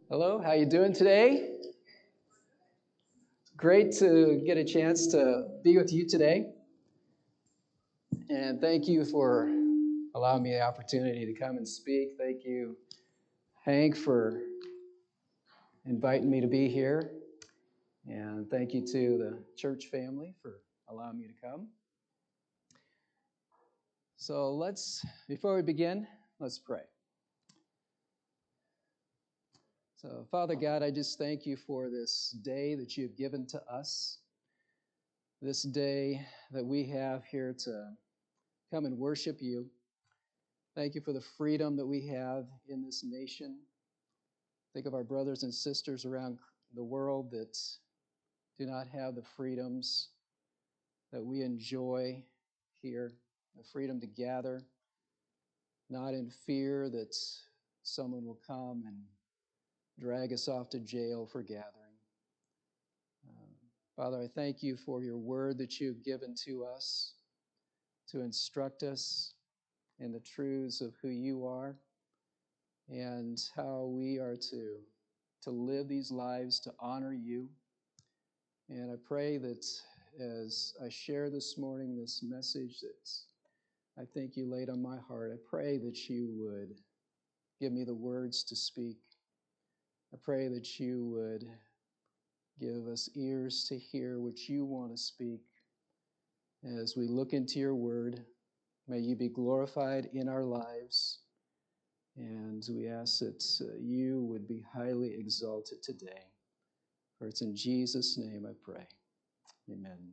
Hello, how you doing today? Great to get a chance to be with you today. And thank you for allowing me the opportunity to come and speak. Thank you, Hank, for inviting me to be here. And thank you to the church family for allowing me to come. So before we begin, let's pray. So, Father God, I just thank you for this day that you've given to us, this day that we have here to come and worship you. Thank you for the freedom that we have in this nation. Think of our brothers and sisters around the world that do not have the freedoms that we enjoy here, the freedom to gather, not in fear that someone will come and drag us off to jail for gathering. Father, I thank you for your word that you've given to us to instruct us in the truths of who you are and how we are to live these lives to honor you. And I pray that as I share this morning this message that I think you laid on my heart, I pray that you would give me the words to speak. I pray that you would give us ears to hear what you want to speak. As we look into your word, may you be glorified in our lives. And we ask that you would be highly exalted today. For it's in Jesus' name I pray. Amen.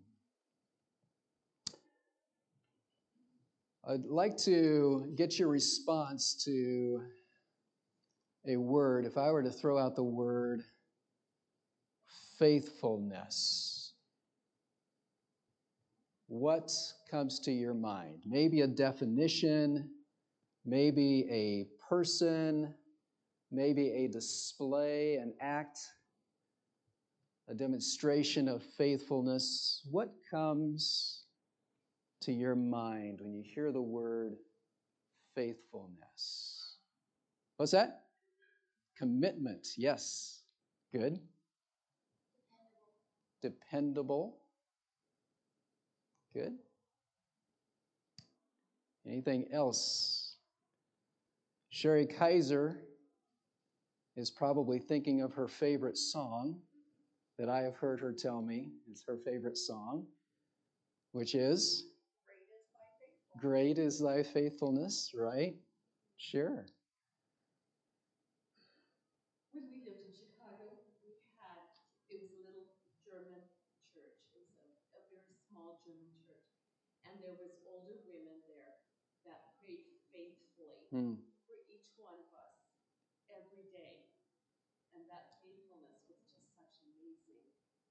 I'd like to get your response to a word. If I were to throw out the word faithfulness, what comes to your mind? Maybe a definition, maybe a person, maybe a display, an act, a demonstration of faithfulness. What comes to your mind when you hear the word faithfulness? What's that? Commitment. Yes. Good. Dependable. Good. Anything else? Sherry Kaiser is probably thinking of her favorite song that I have heard her tell me is her favorite song, which is Great is Thy Faithfulness, right? Sure. When we lived in Chicago, it was a little German church. It was a very small German church. And there was older women there that prayed faithfully for each one of us every day. And that faithfulness was just such amazing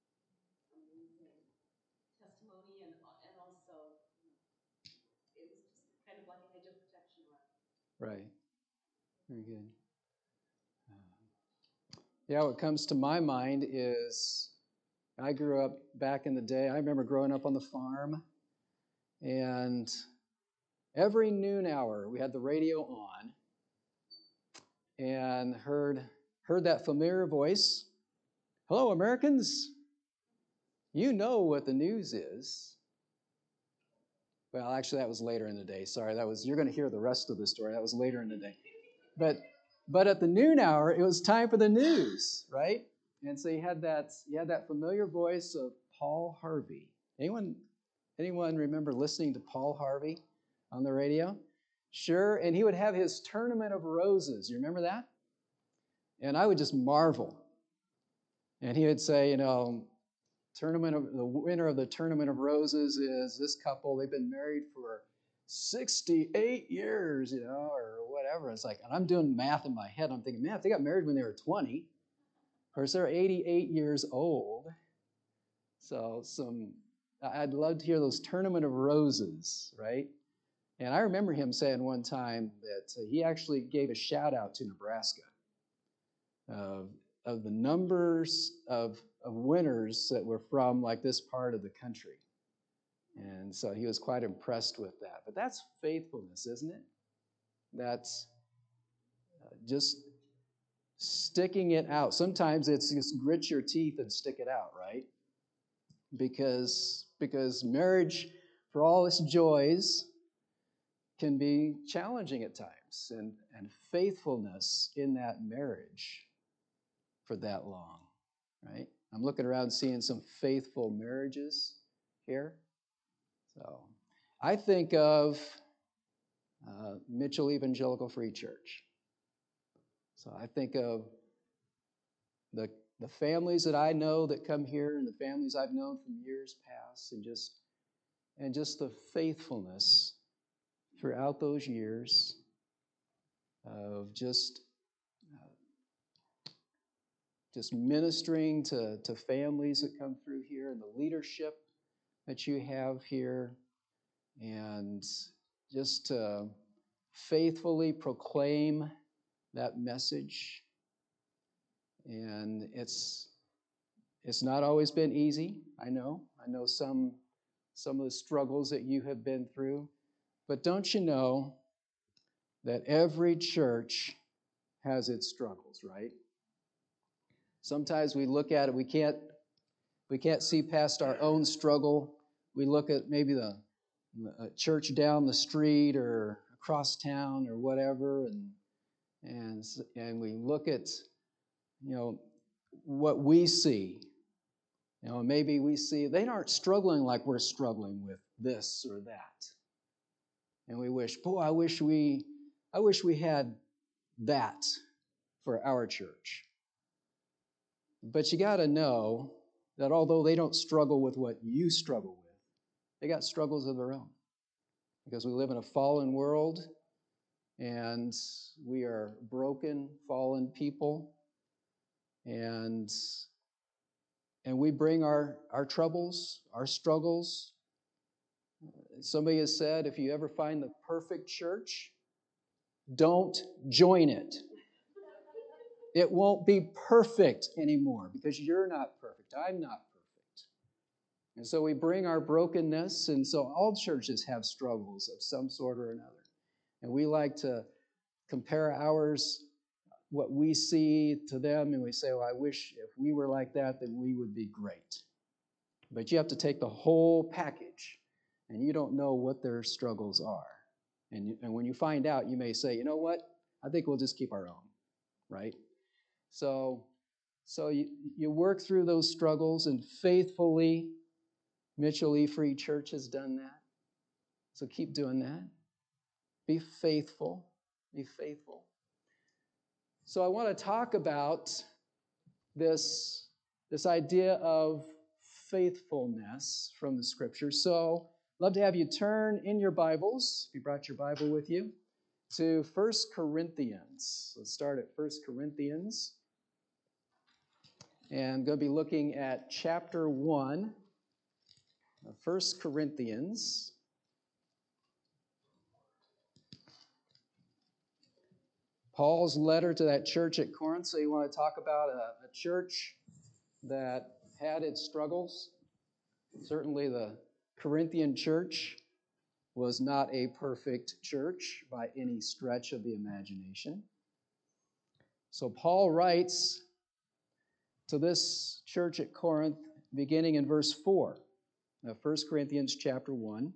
testimony. And also, it was just kind of like a hedge of protection around. Right. Very good. Yeah, what comes to my mind is I grew up back in the day. I remember growing up on the farm, and every noon hour we had the radio on and heard that familiar voice. Hello, Americans. You know what the news is. Well, actually, that was later in the day. Sorry, you're going to hear the rest of the story. That was later in the day. But at the noon hour, it was time for the news, right? And so you had that familiar voice of Paul Harvey. Anyone remember listening to Paul Harvey on the radio? Sure. And he would have his Tournament of Roses. You remember that? And I would just marvel. And he would say, the winner of the Tournament of Roses is this couple. They've been married for 68 years, or whatever. It's like, and I'm doing math in my head. I'm thinking, man, if they got married when they were 20, of course, they're 88 years old. So I'd love to hear those Tournament of Roses, right? And I remember him saying one time that he actually gave a shout out to Nebraska of the numbers of winners that were from like this part of the country. And so he was quite impressed with that. But that's faithfulness, isn't it? That's just sticking it out. Sometimes it's just grit your teeth and stick it out, right? Because marriage, for all its joys, can be challenging at times, and faithfulness in that marriage for that long, right? I'm looking around seeing some faithful marriages here. So I think of Mitchell Evangelical Free Church. So I think of the families that I know that come here and the families I've known from years past, and just the faithfulness throughout those years of just ministering to families that come through here, and the leadership that you have here, and just to faithfully proclaim that message. And it's not always been easy. I know some of the struggles that you have been through, but don't you know that every church has its struggles, right? Sometimes we look at it, we can't see past our own struggle. We look at maybe the church down the street or across town or whatever, and we look at, what we see. Maybe we see they aren't struggling like we're struggling with this or that. And we wish, I wish we had that for our church. But you got to know that although they don't struggle with what you struggle with, they got struggles of their own. Because we live in a fallen world, and we are broken, fallen people, and we bring our troubles, our struggles. Somebody has said, if you ever find the perfect church, don't join it. It won't be perfect anymore because you're not perfect. I'm not perfect. And so we bring our brokenness, and so all churches have struggles of some sort or another. And we like to compare ours, what we see, to them, and we say, well, I wish if we were like that, then we would be great. But you have to take the whole package, and you don't know what their struggles are. And when you find out, you may say, you know what? I think we'll just keep our own, right? So you work through those struggles, and faithfully, Mitchell E. Free Church has done that. So keep doing that. Be faithful. Be faithful. So I want to talk about this idea of faithfulness from the Scriptures. So I'd love to have you turn in your Bibles, if you brought your Bible with you, to 1 Corinthians. Let's start at 1 Corinthians. And I'm going to be looking at chapter 1 of 1 Corinthians. Paul's letter to that church at Corinth. So you want to talk about a church that had its struggles. Certainly the Corinthian church was not a perfect church by any stretch of the imagination. So Paul writes to this church at Corinth, beginning in verse 4 of 1 Corinthians chapter 1.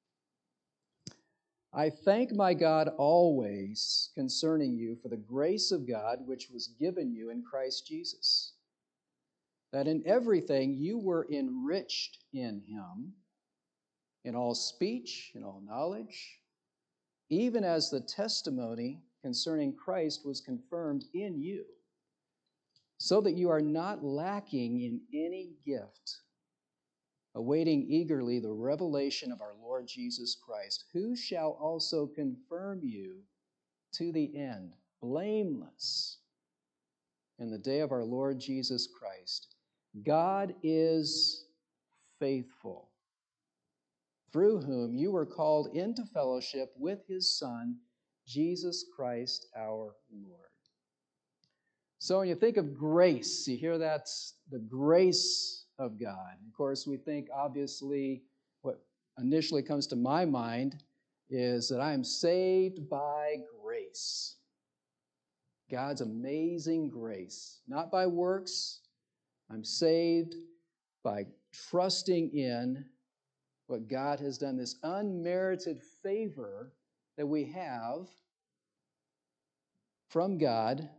I thank my God always concerning you for the grace of God which was given you in Christ Jesus, that in everything you were enriched in him, in all speech, in all knowledge, even as the testimony concerning Christ was confirmed in you, so that you are not lacking in any gift, awaiting eagerly the revelation of our Lord Jesus Christ, who shall also confirm you to the end, blameless, in the day of our Lord Jesus Christ. God is faithful, through whom you were called into fellowship with his Son, Jesus Christ our Lord. So when you think of grace, you hear that's the grace of God. Of course, we think, obviously, what initially comes to my mind is that I am saved by grace. God's amazing grace. Not by works. I'm saved by trusting in what God has done, this unmerited favor that we have from God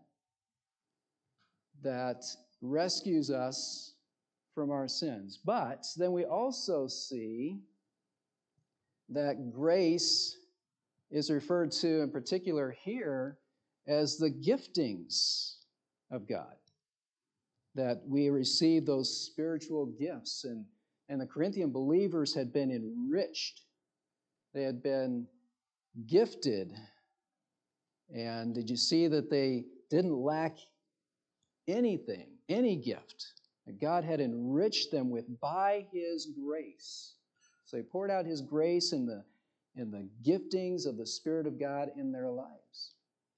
that rescues us from our sins. But then we also see that grace is referred to in particular here as the giftings of God, that we receive those spiritual gifts. And the Corinthian believers had been enriched. They had been gifted. And did you see that they didn't lack anything, any gift that God had enriched them with by His grace? So He poured out His grace in the giftings of the Spirit of God in their lives.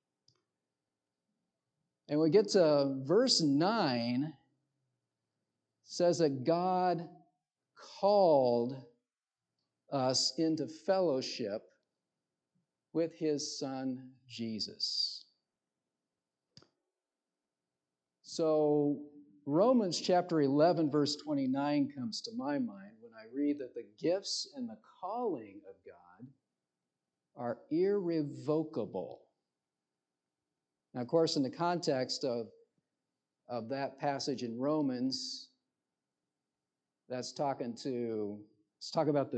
And we get to verse 9, it says that God called us into fellowship with His Son, Jesus. So Romans chapter 11, verse 29 comes to my mind when I read that the gifts and the calling of God are irrevocable. Now, of course, in the context of that passage in Romans, it's talking about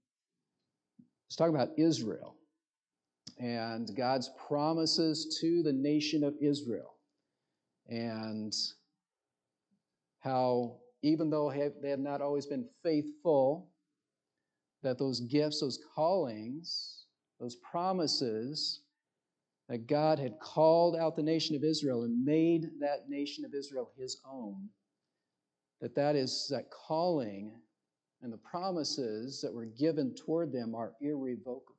Israel and God's promises to the nation of Israel, and how even though they have not always been faithful, that those gifts, those callings, those promises that God had called out the nation of Israel and made that nation of Israel His own, that calling and the promises that were given toward them are irrevocable.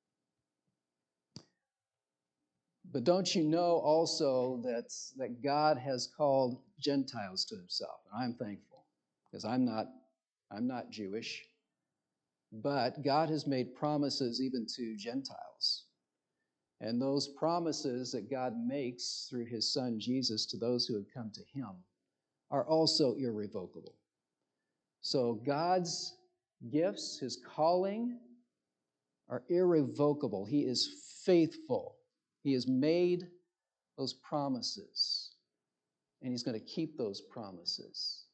But don't you know also that God has called Gentiles to Himself? And I'm thankful, because I'm not Jewish, but God has made promises even to Gentiles. And those promises that God makes through His Son Jesus to those who have come to Him are also irrevocable. So God's gifts, His calling, are irrevocable. He is faithful. He has made those promises, and He's going to keep those promises.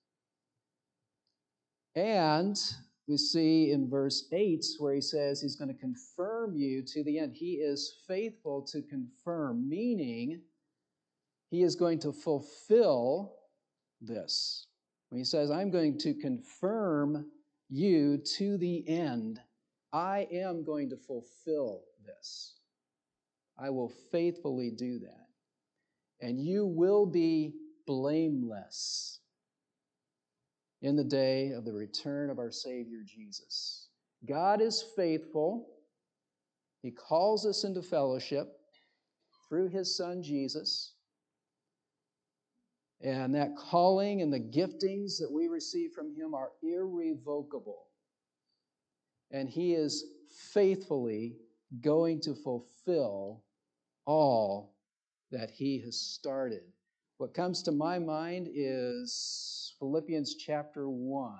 And we see in verse 8 where He says He's going to confirm you to the end. He is faithful to confirm, meaning He is going to fulfill this. When He says, I'm going to confirm you to the end, I am going to fulfill this. I will faithfully do that. And you will be blameless in the day of the return of our Savior Jesus. God is faithful. He calls us into fellowship through His Son Jesus. And that calling and the giftings that we receive from Him are irrevocable. And He is faithfully going to fulfill all that He has started. What comes to my mind is Philippians chapter 1,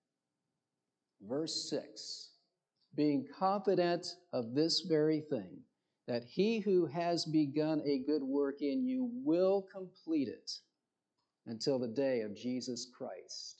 verse 6. Being confident of this very thing, that He who has begun a good work in you will complete it until the day of Jesus Christ.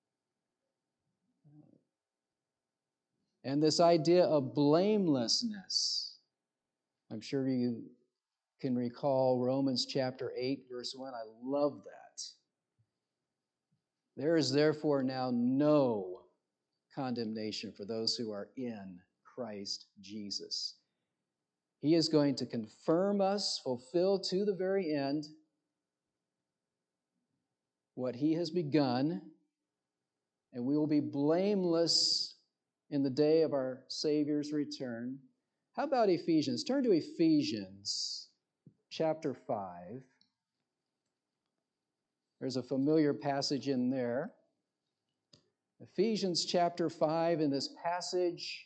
And this idea of blamelessness, I'm sure you can recall Romans chapter 8, verse 1. I love that. There is therefore now no condemnation for those who are in Christ Jesus. He is going to confirm us, fulfill to the very end what He has begun, and we will be blameless in the day of our Savior's return. How about Ephesians? Turn to Ephesians chapter 5. There's a familiar passage in there. Ephesians chapter 5, in this passage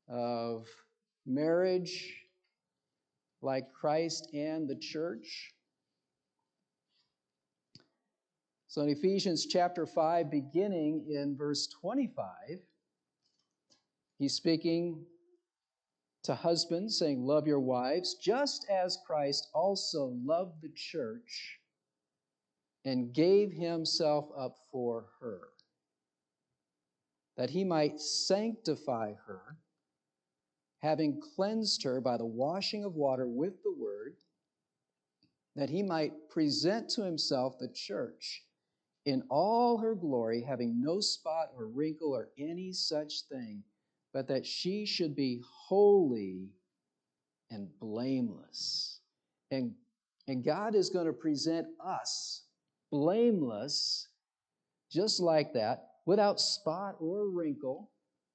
of marriage like Christ and the church. So in Ephesians chapter 5, beginning in verse 25, he's speaking to husbands, saying, love your wives, just as Christ also loved the church and gave himself up for her, that he might sanctify her, having cleansed her by the washing of water with the word, that he might present to himself the church in all her glory, having no spot or wrinkle or any such thing, but that she should be holy and blameless. And God is going to present us blameless, just like that, without spot or wrinkle.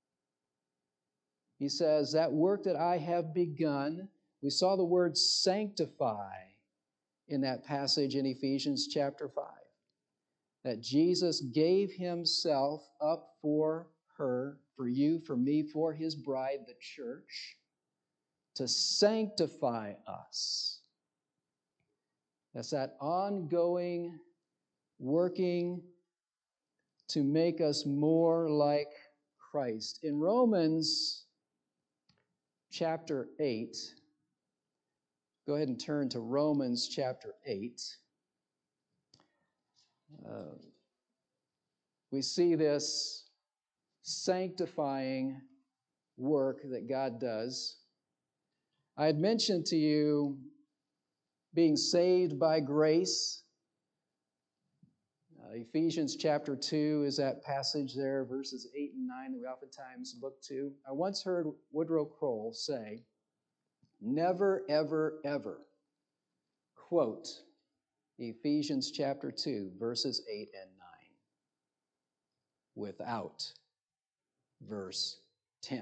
He says, that work that I have begun, we saw the word sanctify in that passage in Ephesians chapter 5, that Jesus gave himself up for her, for you, for me, for his bride, the church, to sanctify us. That's that ongoing working to make us more like Christ. In Romans chapter 8, go ahead and turn to Romans chapter 8. We see this sanctifying work that God does. I had mentioned to you being saved by grace. Ephesians chapter 2 is that passage there, verses 8 and 9 that we oftentimes look to. I once heard Woodrow Kroll say, never, ever, ever quote Ephesians chapter 2, verses 8 and 9 without verse 10.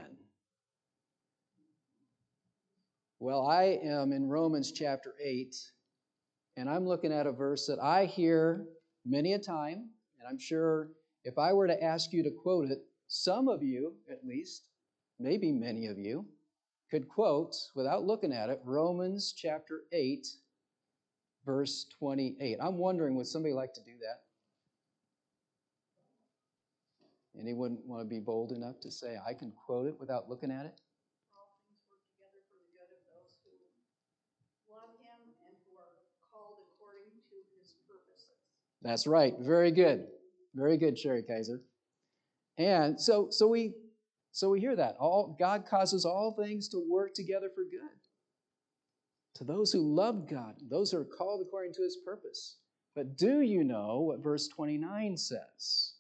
Well, I am in Romans chapter 8, and I'm looking at a verse that I hear many a time, and I'm sure if I were to ask you to quote it, some of you, at least, maybe many of you, could quote, without looking at it, Romans chapter 8, verse 28. I'm wondering, would somebody like to do that? Anyone want to be bold enough to say, I can quote it without looking at it? All things work together for the good of those who love him and who are called according to his purposes. That's right. Very good. Very good, Sherry Kaiser. And so we hear that. God causes all things to work together for good. To those who love God, those who are called according to his purpose. But do you know what verse 29 says?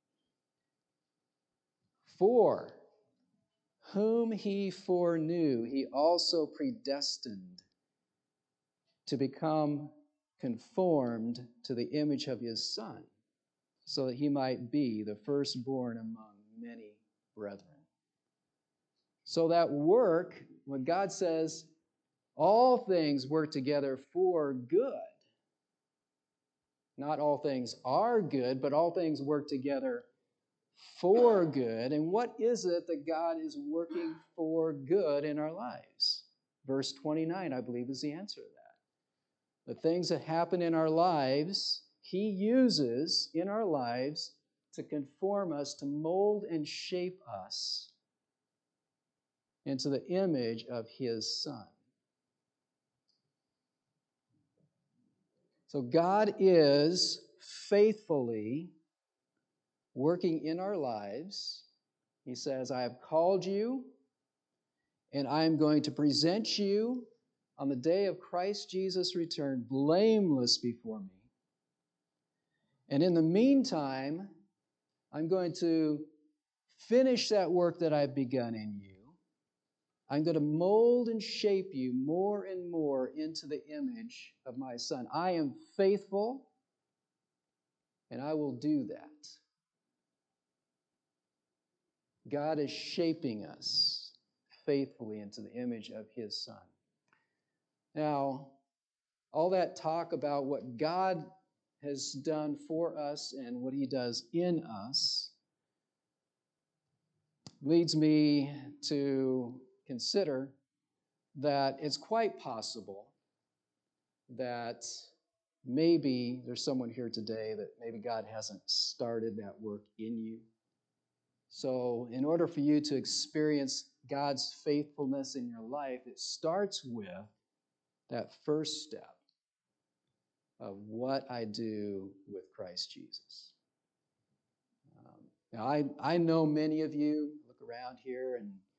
For whom he foreknew, he also predestined to become conformed to the image of his Son, so that he might be the firstborn among many brethren. So that work, when God says all things work together for good, not all things are good, but all things work together for good. And what is it that God is working for good in our lives? Verse 29, I believe, is the answer to that. The things that happen in our lives, he uses in our lives to conform us, to mold and shape us into the image of his Son. So God is faithfully working in our lives. He says, I have called you, and I am going to present you on the day of Christ Jesus' return, blameless before me. And in the meantime, I'm going to finish that work that I've begun in you. I'm going to mold and shape you more and more into the image of my Son. I am faithful, and I will do that. God is shaping us faithfully into the image of his Son. Now, all that talk about what God has done for us and what he does in us leads me to consider that it's quite possible that maybe there's someone here today that maybe God hasn't started that work in you. So in order for you to experience God's faithfulness in your life, it starts with that first step of what I do with Christ Jesus. Now, I know many of you look around here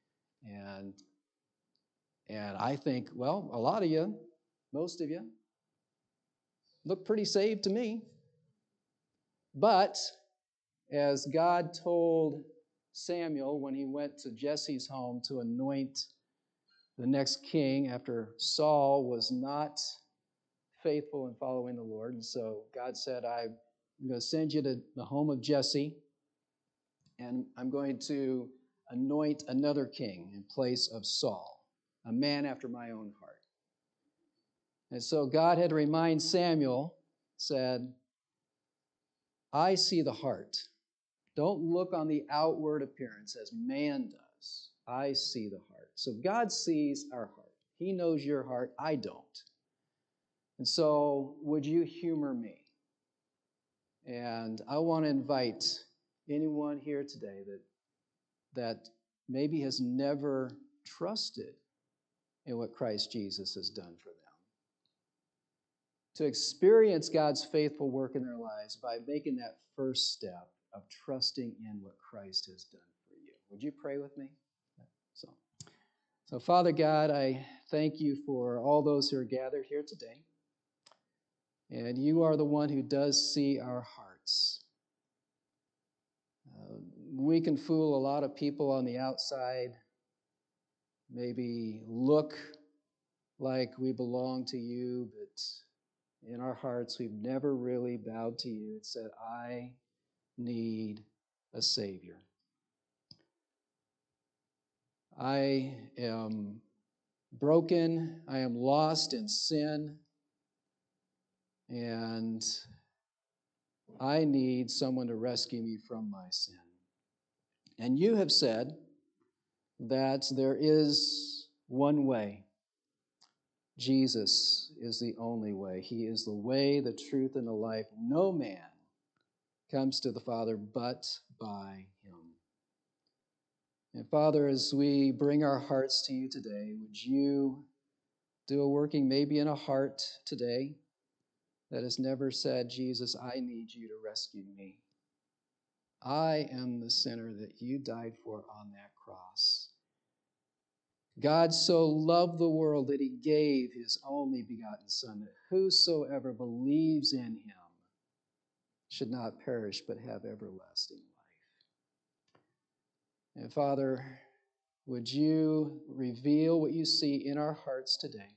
and I think, well, a lot of you, most of you, look pretty saved to me. But as God told Samuel when he went to Jesse's home to anoint the next king after Saul was not faithful in following the Lord, and so God said, I'm going to send you to the home of Jesse, and I'm going to anoint another king in place of Saul, a man after my own heart. And so God had to remind Samuel, said, I see the heart. Don't look on the outward appearance as man does. I see the heart. So God sees our heart. He knows your heart. I don't. And so would you humor me? And I want to invite anyone here today that maybe has never trusted in what Christ Jesus has done for them, to experience God's faithful work in their lives by making that first step of trusting in what Christ has done for you. Would you pray with me? So Father God, I thank you for all those who are gathered here today. And you are the one who does see our hearts. We can fool a lot of people on the outside, maybe look like we belong to you, but in our hearts we've never really bowed to you and said, I need a Savior. I am broken, I am lost in sin, and I need someone to rescue me from my sin. And you have said that there is one way. Jesus is the only way. He is the way, the truth, and the life. No man comes to the Father but by him. And Father, as we bring our hearts to you today, would you do a working maybe in a heart today that has never said, Jesus, I need you to rescue me. I am the sinner that you died for on that cross. God so loved the world that he gave his only begotten Son, that whosoever believes in him should not perish but have everlasting life. And Father, would you reveal what you see in our hearts today?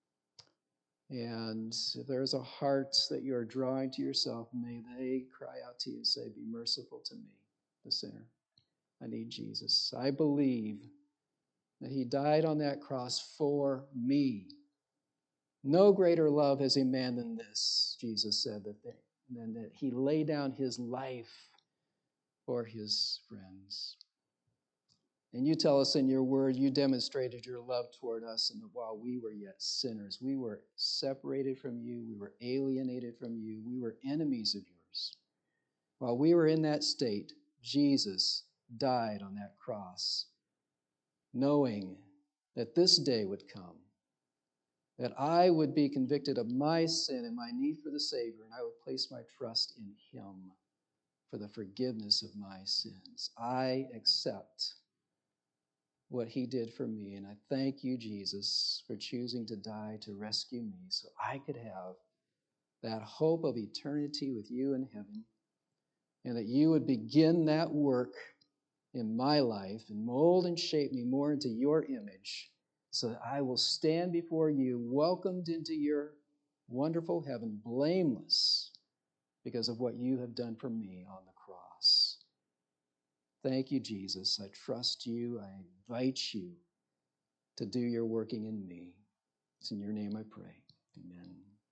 And if there is a heart that you are drawing to yourself, may they cry out to you and say, be merciful to me, the sinner. I need Jesus. I believe that he died on that cross for me. No greater love has a man than this, Jesus said, than that he laid down his life for his friends. And you tell us in your word, you demonstrated your love toward us, and while we were yet sinners, we were separated from you, we were alienated from you, we were enemies of yours. While we were in that state, Jesus died on that cross, knowing that this day would come, that I would be convicted of my sin and my need for the Savior, and I would place my trust in him for the forgiveness of my sins. I accept what he did for me, and I thank you, Jesus, for choosing to die to rescue me so I could have that hope of eternity with you in heaven, and that you would begin that work in my life and mold and shape me more into your image, so that I will stand before you, welcomed into your wonderful heaven, blameless, because of what you have done for me on the cross. Thank you, Jesus. I trust you. I invite you to do your working in me. It's in your name I pray. Amen.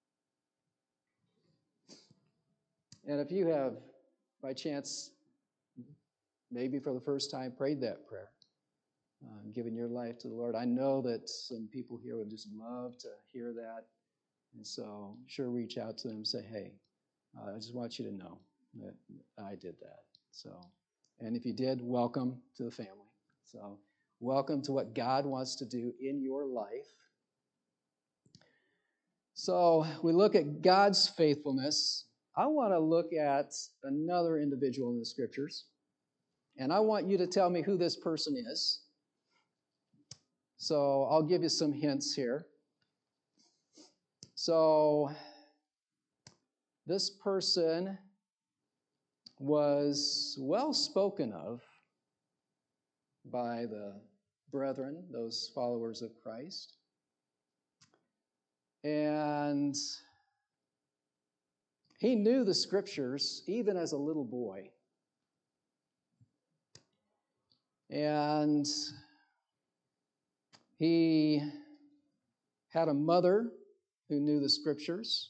And if you have, by chance, maybe for the first time, prayed that prayer, given your life to the Lord, I know that some people here would just love to hear that And so, sure, reach out to them and say, hey, I just want you to know that I did that. So, and if you did, welcome to the family. So, welcome to what God wants to do in your life. So, we look at God's faithfulness. I want to look at another individual in the scriptures, and I want you to tell me who this person is. So, I'll give you some hints here. So, this person was well spoken of by the brethren, those followers of Christ. And he knew the scriptures even as a little boy. And he had a mother who knew the scriptures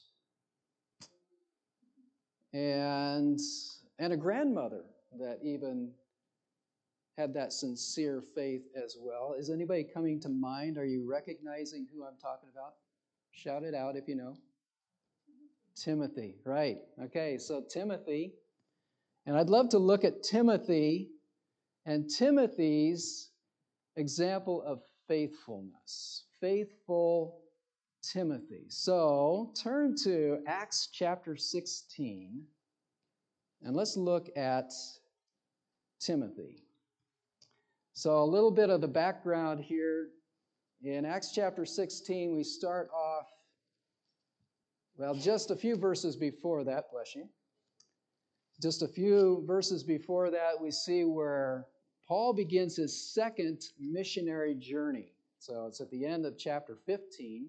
and a grandmother that even had that sincere faith as well. Is anybody coming to mind? Are you recognizing who I'm talking about? Shout it out if you know. Timothy, right. Okay, so Timothy. And I'd love to look at Timothy and Timothy's example of faithfulness. Faithful Timothy. So turn to Acts chapter 16, and let's look at Timothy. So a little bit of the background here. In Acts chapter 16, we start off, well, just a few verses before that, bless you. Just a few verses before that, we see where Paul begins his second missionary journey. So it's at the end of chapter 15.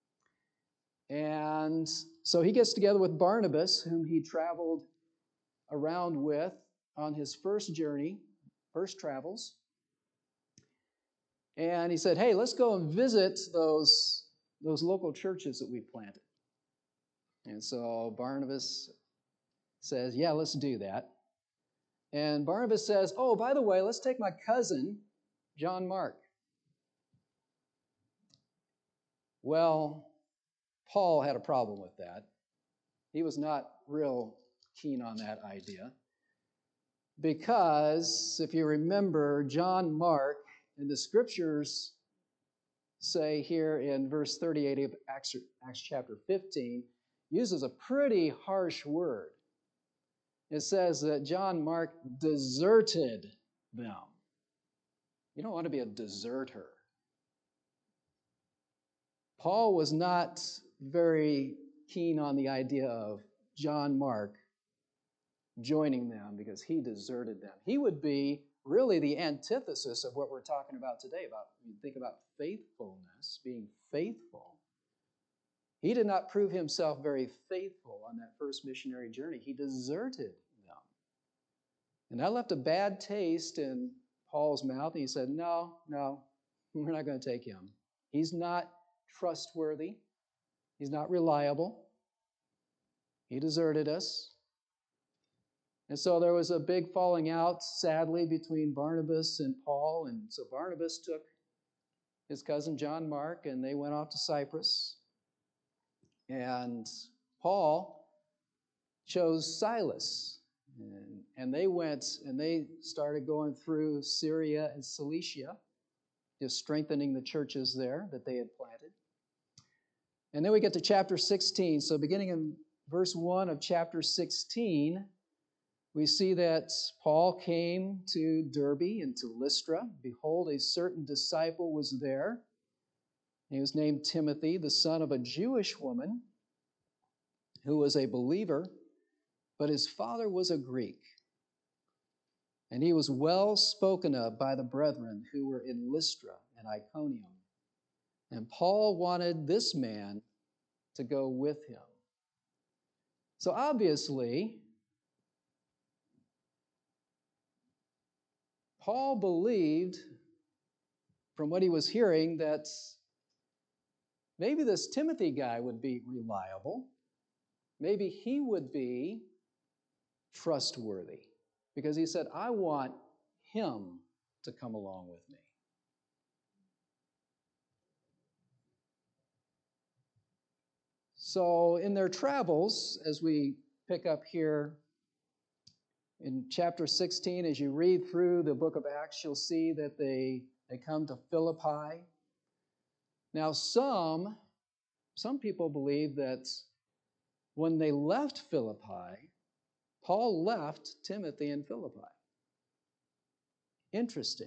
And so he gets together with Barnabas, whom he traveled around with on his first journey, first travels. And he said, hey, let's go and visit those local churches that we planted. And so Barnabas says, yeah, let's do that. And Barnabas says, oh, by the way, let's take my cousin, John Mark. Well, Paul had a problem with that. He was not real keen on that idea. Because, if you remember, John Mark, in the scriptures say here in verse 38 of Acts chapter 15, uses a pretty harsh word. It says that John Mark deserted them. You don't want to be a deserter. Paul was not very keen on the idea of John Mark joining them because he deserted them. He would be really the antithesis of what we're talking about today. About you think about faithfulness, being faithful. He did not prove himself very faithful on that first missionary journey. He deserted them. And that left a bad taste in Paul's mouth. And he said, no, we're not going to take him. He's not trustworthy. He's not reliable. He deserted us. And so there was a big falling out, sadly, between Barnabas and Paul. And so Barnabas took his cousin John Mark, and they went off to Cyprus. And Paul chose Silas. And they went, and they started going through Syria and Cilicia, just strengthening the churches there that they had planted. And then we get to chapter 16. So beginning in verse 1 of chapter 16, we see that Paul came to Derbe and to Lystra. Behold, a certain disciple was there. He was named Timothy, the son of a Jewish woman who was a believer, but his father was a Greek. And he was well spoken of by the brethren who were in Lystra and Iconium. And Paul wanted this man to go with him. So obviously, Paul believed, from what he was hearing, that maybe this Timothy guy would be reliable. Maybe he would be trustworthy. Because he said, I want him to come along with me. So in their travels, as we pick up here in chapter 16, as you read through the book of Acts, you'll see that they come to Philippi. Now, some people believe that when they left Philippi, Paul left Timothy in Philippi. Interesting.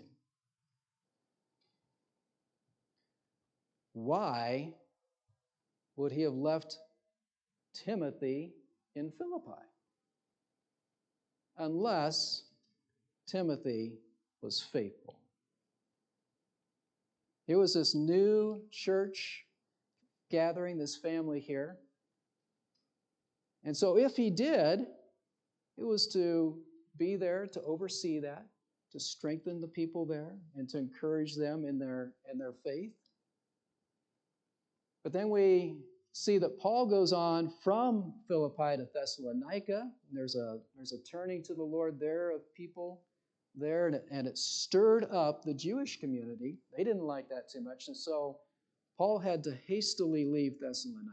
Why would he have left Timothy in Philippi? Unless Timothy was faithful. It was this new church gathering, this family here. And so if he did, it was to be there to oversee that, to strengthen the people there, and to encourage them in their faith. But then we see that Paul goes on from Philippi to Thessalonica. There's a turning to the Lord there of people there, and it stirred up the Jewish community. They didn't like that too much, and so Paul had to hastily leave Thessalonica.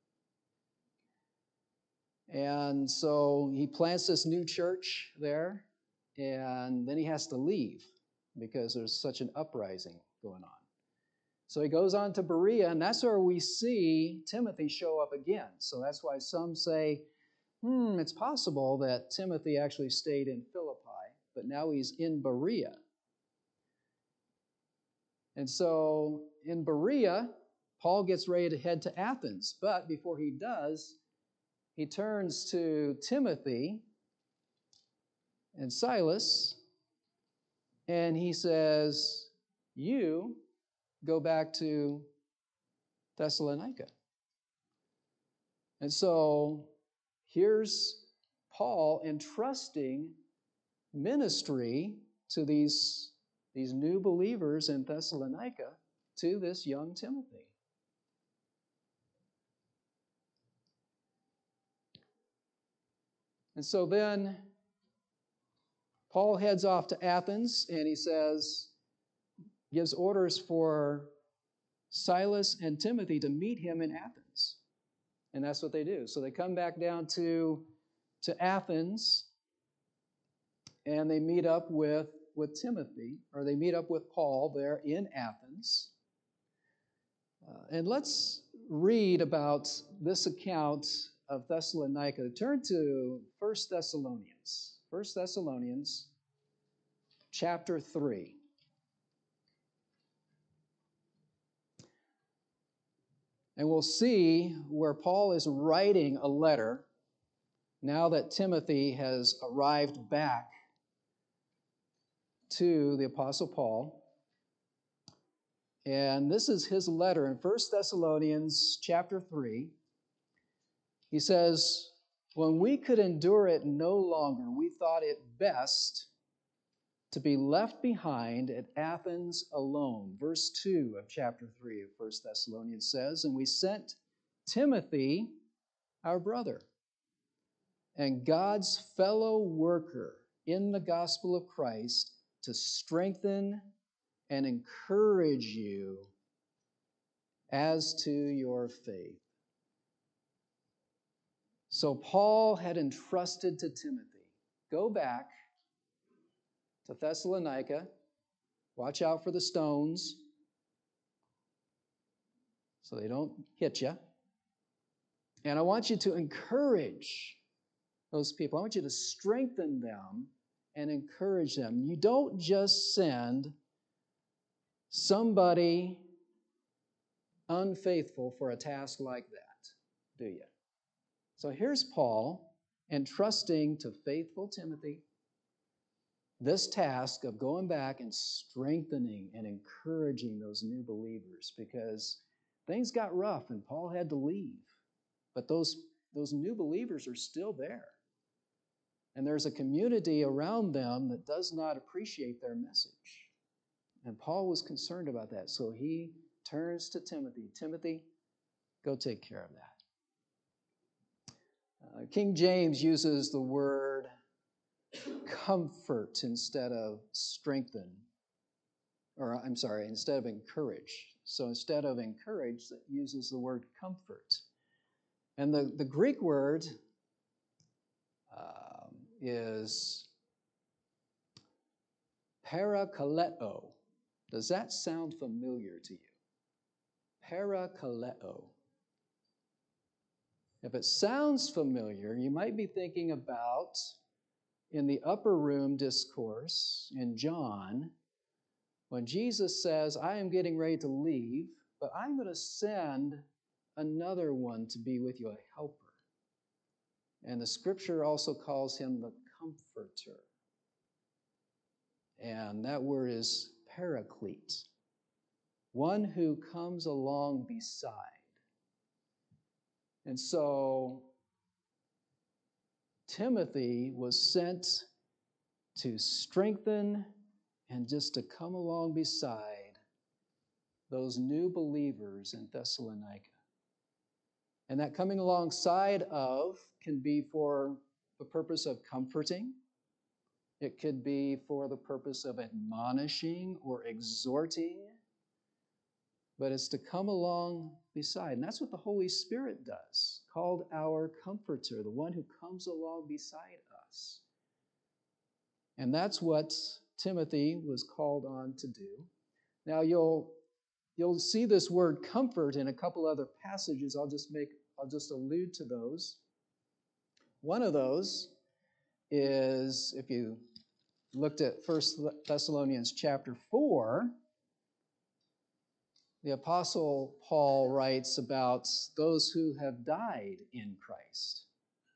And so he plants this new church there, and then he has to leave because there's such an uprising going on. So he goes on to Berea, and that's where we see Timothy show up again. So that's why some say, it's possible that Timothy actually stayed in Philippi, but now he's in Berea. And so in Berea, Paul gets ready to head to Athens, but before he does, he turns to Timothy and Silas, and he says, you go back to Thessalonica. And so here's Paul entrusting ministry to these new believers in Thessalonica to this young Timothy. And so then Paul heads off to Athens, and he gives orders for Silas and Timothy to meet him in Athens. And that's what they do. So they come back down to Athens, and they meet up with Timothy, or they meet up with Paul there in Athens. And let's read about this account of Thessalonica. Turn to 1 Thessalonians. 1 Thessalonians chapter 3. And we'll see where Paul is writing a letter now that Timothy has arrived back to the Apostle Paul. And this is his letter in 1 Thessalonians chapter 3. He says, when we could endure it no longer, we thought it best to be left behind at Athens alone. Verse 2 of chapter 3 of 1 Thessalonians says, and we sent Timothy, our brother, and God's fellow worker in the gospel of Christ, to strengthen and encourage you as to your faith. So Paul had entrusted to Timothy, go back to Thessalonica, watch out for the stones so they don't hit you. And I want you to encourage those people. I want you to strengthen them and encourage them. You don't just send somebody unfaithful for a task like that, do you? So here's Paul entrusting to faithful Timothy this task of going back and strengthening and encouraging those new believers, because things got rough and Paul had to leave. But those new believers are still there. And there's a community around them that does not appreciate their message. And Paul was concerned about that. So he turns to Timothy. Timothy, go take care of that. King James uses the word comfort instead of strengthen. Instead of encourage. So instead of encourage, it uses the word comfort. And the Greek word is parakaleo. Does that sound familiar to you? Parakaleo. If it sounds familiar, you might be thinking about in the upper room discourse in John, when Jesus says, I am getting ready to leave, but I'm going to send another one to be with you, a helper. And the scripture also calls him the comforter. And that word is paraclete, one who comes along beside. And so Timothy was sent to strengthen and just to come along beside those new believers in Thessalonica. And that coming alongside of can be for the purpose of comforting. It could be for the purpose of admonishing or exhorting. But it's to come along beside. And that's what the Holy Spirit does, called our comforter, the one who comes along beside us. And that's what Timothy was called on to do. Now you'll see this word comfort in a couple other passages. I'll just allude to those. One of those is, if you looked at 1 Thessalonians chapter 4, the Apostle Paul writes about those who have died in Christ.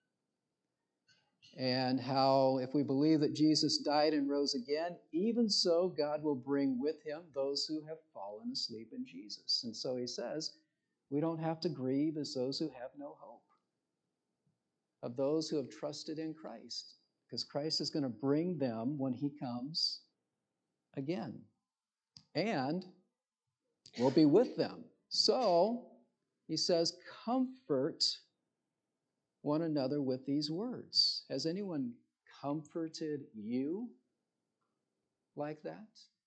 And how if we believe that Jesus died and rose again, even so God will bring with him those who have fallen asleep in Jesus. And so he says, we don't have to grieve as those who have no hope, of those who have trusted in Christ, because Christ is going to bring them when he comes again. And we'll be with them. So he says, comfort one another with these words. Has anyone comforted you like that?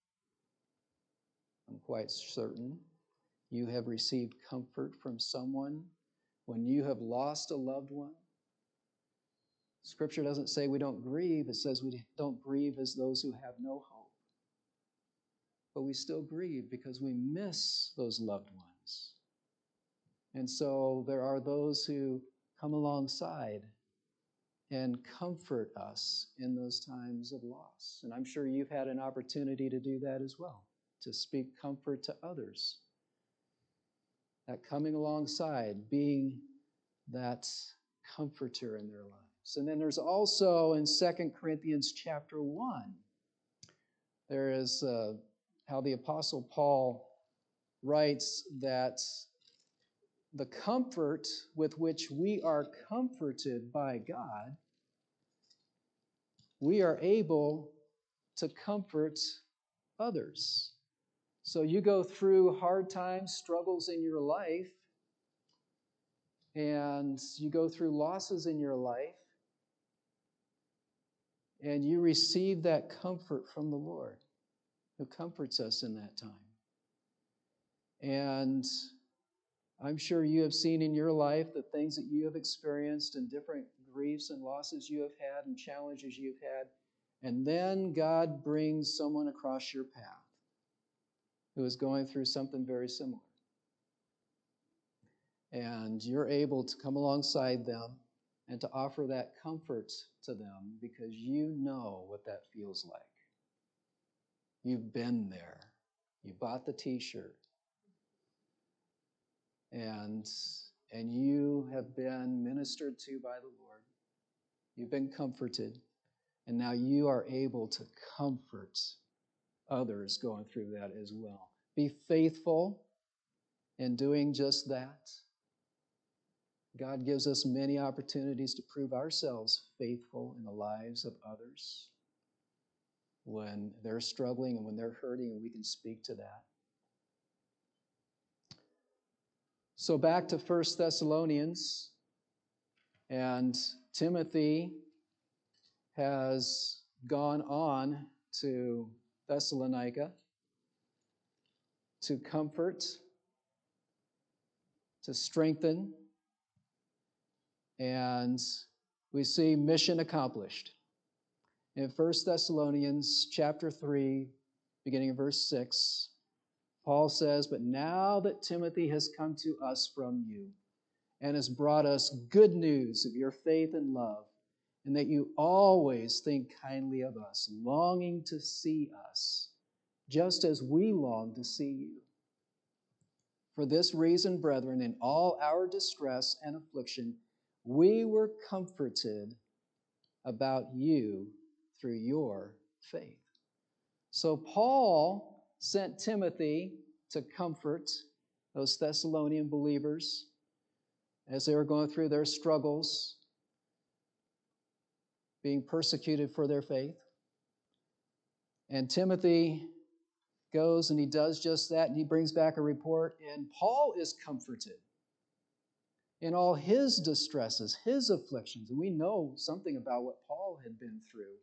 I'm quite certain you have received comfort from someone when you have lost a loved one. Scripture doesn't say we don't grieve. It says we don't grieve as those who have no hope. But we still grieve because we miss those loved ones. And so there are those who come alongside and comfort us in those times of loss. And I'm sure you've had an opportunity to do that as well, to speak comfort to others. That coming alongside, being that comforter in their lives. And then there's also in 2 Corinthians chapter 1, there is how the Apostle Paul writes that the comfort with which we are comforted by God, we are able to comfort others. So you go through hard times, struggles in your life, and you go through losses in your life, and you receive that comfort from the Lord, who comforts us in that time. And I'm sure you have seen in your life the things that you have experienced and different griefs and losses you have had and challenges you've had. And then God brings someone across your path who is going through something very similar. And you're able to come alongside them and to offer that comfort to them because you know what that feels like. You've been there. You bought the t-shirt. And you have been ministered to by the Lord. You've been comforted. And now you are able to comfort others going through that as well. Be faithful in doing just that. God gives us many opportunities to prove ourselves faithful in the lives of others when they're struggling and when they're hurting, and we can speak to that. So back to 1 Thessalonians, and Timothy has gone on to Thessalonica to comfort, to strengthen, And we see mission accomplished. In 1 Thessalonians chapter 3, beginning in verse 6, Paul says, "But now that Timothy has come to us from you and has brought us good news of your faith and love, and that you always think kindly of us, longing to see us, just as we long to see you. For this reason, brethren, in all our distress and affliction, we were comforted about you through your faith." So Paul sent Timothy to comfort those Thessalonian believers as they were going through their struggles, being persecuted for their faith. And Timothy goes and he does just that, and he brings back a report, and Paul is comforted in all his distresses, his afflictions. And we know something about what Paul had been through.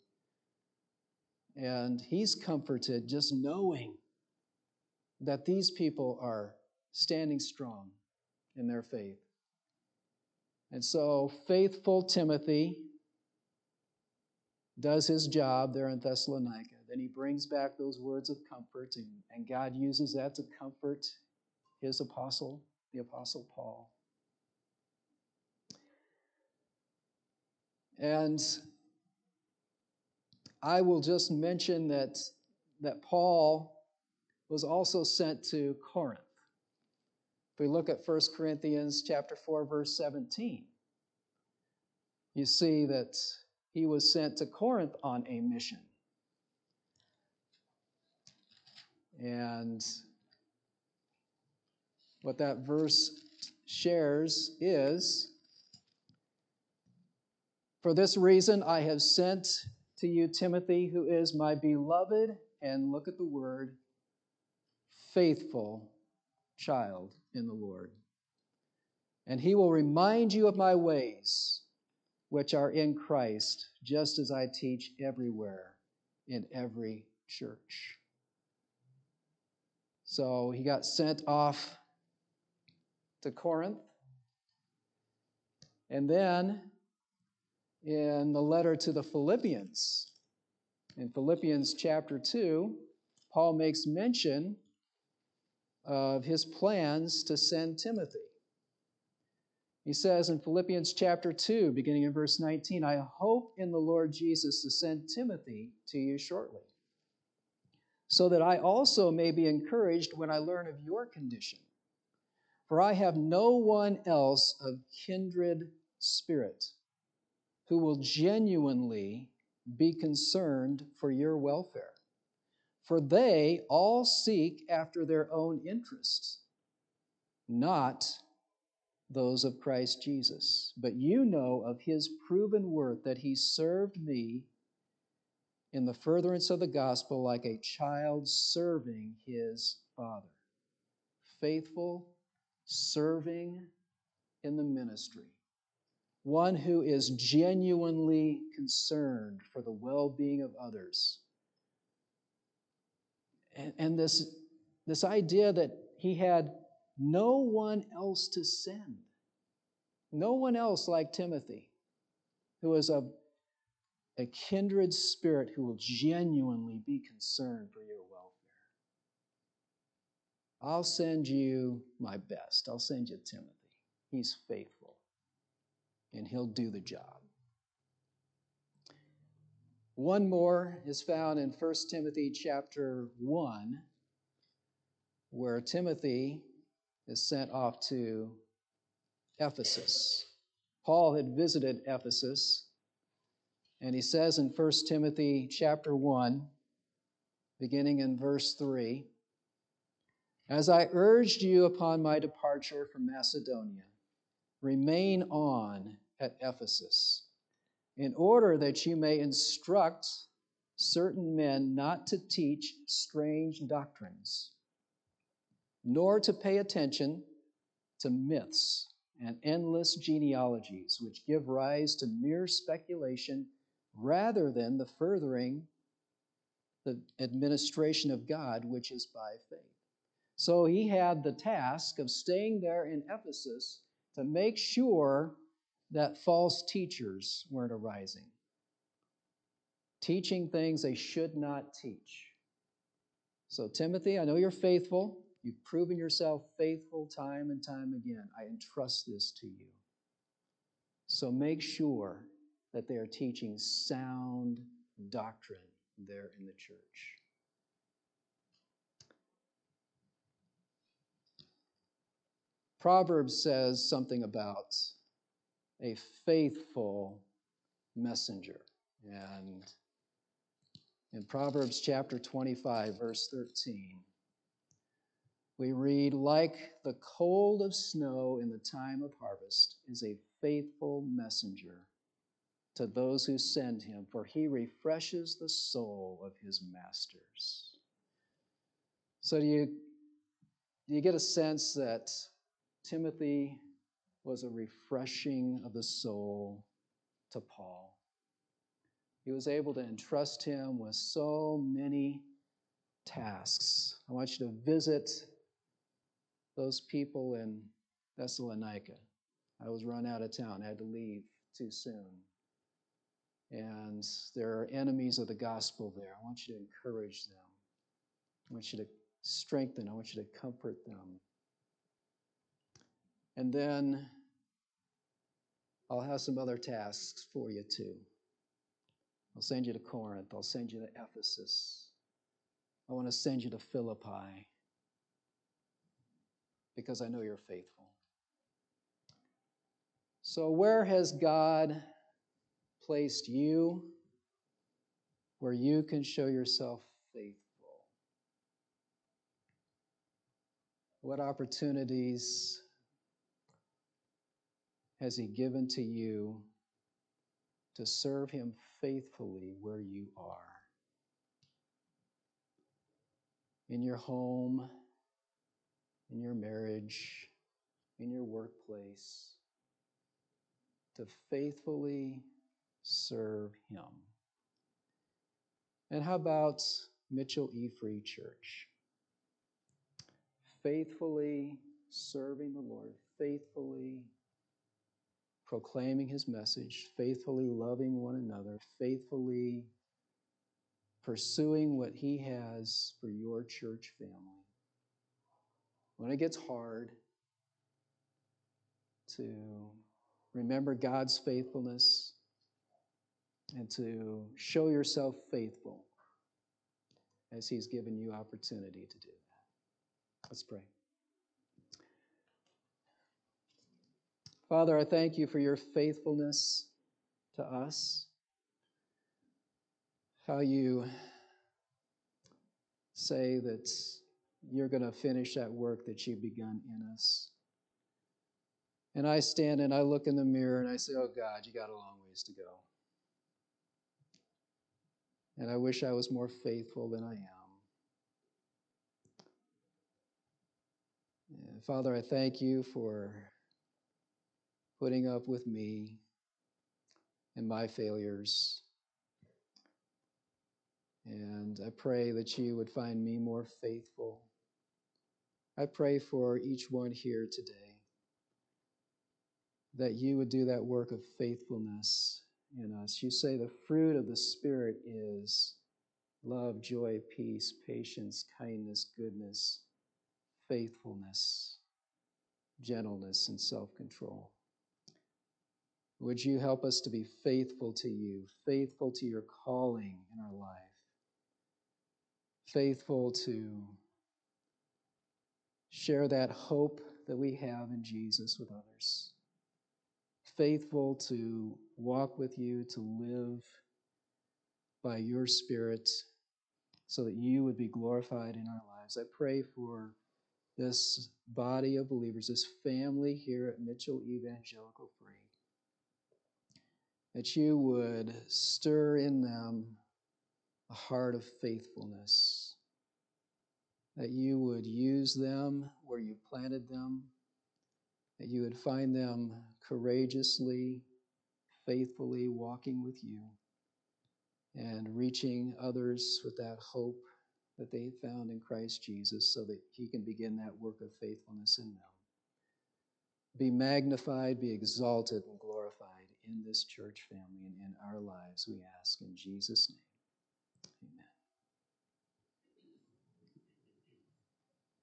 And he's comforted just knowing that these people are standing strong in their faith. And so faithful Timothy does his job there in Thessalonica. Then he brings back those words of comfort, and God uses that to comfort his apostle, the Apostle Paul. And I will just mention that Paul was also sent to Corinth. If we look at 1 Corinthians chapter 4, verse 17, you see that he was sent to Corinth on a mission. And what that verse shares is, "For this reason I have sent to you Timothy, who is my beloved," and look at the word, "faithful child in the Lord. And he will remind you of my ways, which are in Christ, just as I teach everywhere in every church." So he got sent off to Corinth. And then in the letter to the Philippians, in Philippians chapter 2, Paul makes mention of his plans to send Timothy. He says in Philippians chapter 2, beginning in verse 19, "I hope in the Lord Jesus to send Timothy to you shortly, so that I also may be encouraged when I learn of your condition. For I have no one else of kindred spirit who will genuinely be concerned for your welfare. For they all seek after their own interests, not those of Christ Jesus. But you know of his proven worth, that he served me in the furtherance of the gospel like a child serving his father." Faithful, serving in the ministry. One who is genuinely concerned for the well-being of others. And this idea that he had no one else to send. No one else like Timothy, who is a kindred spirit who will genuinely be concerned for your welfare. I'll send you my best. I'll send you Timothy. He's faithful, and he'll do the job. One more is found in 1 Timothy chapter 1, where Timothy is sent off to Ephesus. Paul had visited Ephesus, and he says in 1 Timothy chapter 1, beginning in verse 3, "As I urged you upon my departure from Macedonia, remain on at Ephesus, in order that you may instruct certain men not to teach strange doctrines, nor to pay attention to myths and endless genealogies, which give rise to mere speculation rather than the furthering the administration of God, which is by faith." So he had the task of staying there in Ephesus to make sure that false teachers weren't arising, teaching things they should not teach. So, Timothy, I know you're faithful. You've proven yourself faithful time and time again. I entrust this to you. So make sure that they are teaching sound doctrine there in the church. Proverbs says something about a faithful messenger. And in Proverbs chapter 25, verse 13, we read, like the cold of snow in the time of harvest is a faithful messenger to those who send him, for he refreshes the soul of his masters. So do you get a sense that Timothy was a refreshing of the soul to Paul? He was able to entrust him with so many tasks. I want you to visit those people in Thessalonica. I was run out of town, I had to leave too soon. And there are enemies of the gospel there. I want you to encourage them. I want you to strengthen. I want you to comfort them. And then I'll have some other tasks for you too. I'll send you to Corinth. I'll send you to Ephesus. I want to send you to Philippi because I know you're faithful. So where has God placed you where you can show yourself faithful? What opportunities has He given to you to serve Him faithfully where you are? In your home, in your marriage, in your workplace, to faithfully serve Him. And how about Mitchell E. Free Church? Faithfully serving the Lord, faithfully proclaiming His message, faithfully loving one another, faithfully pursuing what He has for your church family. When it gets hard, to remember God's faithfulness and to show yourself faithful as He's given you opportunity to do that. Let's pray. Father, I thank you for your faithfulness to us, how you say that you're going to finish that work that you've begun in us. And I stand and I look in the mirror and I say, oh God, you got a long ways to go. And I wish I was more faithful than I am. And Father, I thank you for putting up with me and my failures. And I pray that you would find me more faithful. I pray for each one here today that you would do that work of faithfulness in us. You say the fruit of the Spirit is love, joy, peace, patience, kindness, goodness, faithfulness, gentleness, and self-control. Would you help us to be faithful to you, faithful to your calling in our life, faithful to share that hope that we have in Jesus with others, faithful to walk with you, to live by your Spirit so that you would be glorified in our lives. I pray for this body of believers, this family here at Mitchell Evangelical Free, that you would stir in them a heart of faithfulness, that you would use them where you planted them, that you would find them courageously, faithfully walking with you and reaching others with that hope that they found in Christ Jesus so that He can begin that work of faithfulness in them. Be magnified, be exalted, and glorified glorified in this church family and in our lives, we ask in Jesus' name.